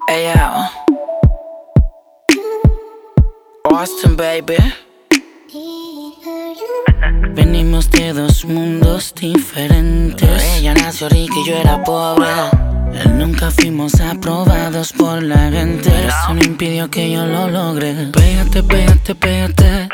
Ella Austin, baby. Venimos de dos mundos diferentes. Ella nació rica y yo era pobre. Nunca fuimos aprobados por la gente, pero eso no impidió que yo lo logre. Pégate, pégate, pégate.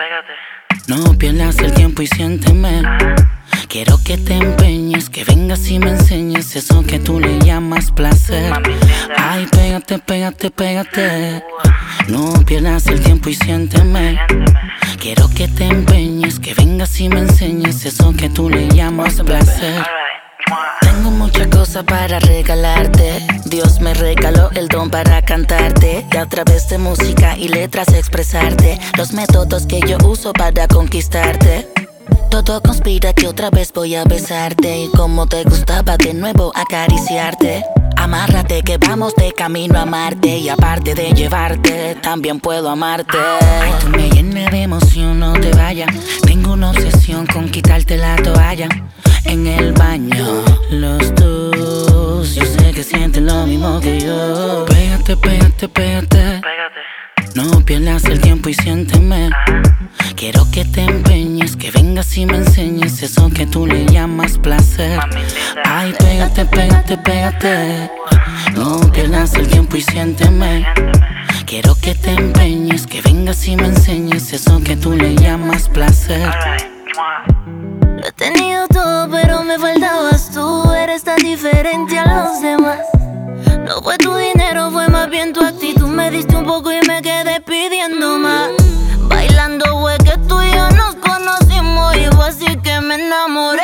No pierdas el tiempo y siénteme. Quiero que te empeñes, que vengas y me enseñes eso que tú le llamas placer. Ay, pégate, pégate, pégate. No pierdas el tiempo y siénteme. Quiero que te empeñes, que vengas y me enseñes eso que tú le llamas placer. Tengo muchas cosas para regalarte. Dios me regaló el don para cantarte y a través de música y letras expresarte los métodos que yo uso para conquistarte. Todo conspira que otra vez voy a besarte y como te gustaba de nuevo acariciarte. Amárrate que vamos de camino a Marte y aparte de llevarte, también puedo amarte. Ay, tú me llenas de emoción, no te vayas. Tengo una obsesión con quitarte la toalla. En el baño, los dos, yo sé que sientes lo mismo que yo. Pégate, pégate, pégate. No pierdas el tiempo y siénteme. Quiero que te empeñes, que vengas y me enseñes eso que tú le llamas placer. Ay, pégate, pégate, pégate. No pierdas el tiempo y siénteme. Quiero que te empeñes, que vengas y me enseñes eso que tú le llamas placer. Lo he tenido todo, pero me faltabas tú. Eres tan diferente a los demás. No fue tu dinero, fue más bien tu actitud. Me diste un poco y me quedé pidiendo más. Bailando fue que tú y yo nos conocimos y fue así que me enamoré.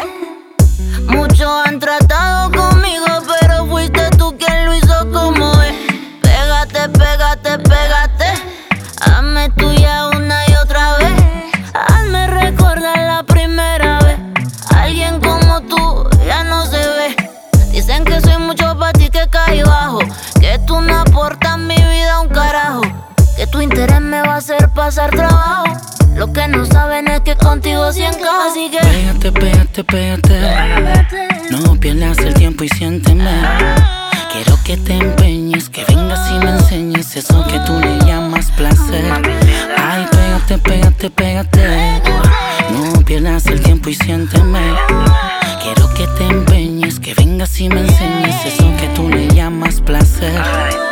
Muchos han tratado conmigo, pero fuiste tú quien lo hizo como es. Pégate, pégate, pégate. Hazme tuya una y otra vez. Hazme recordar la primera vez. Alguien como tú ya no se ve. Dicen que soy mucho para ti, que caí bajo, que tú no aportas mi vida un carajo, que tu interés me va a hacer pasar trabajo. Lo que no saben es que contigo sí encajo. Así que pégate, pégate, pégate. No pierdas el tiempo y siénteme. Quiero que te empeñes, que vengas y me enseñes eso que tú le llamas placer. Ay, pégate, pégate, pégate. No pierdas el tiempo y siénteme. Quiero que te empeñes, que vengas y me enseñes eso que tú le llamas placer.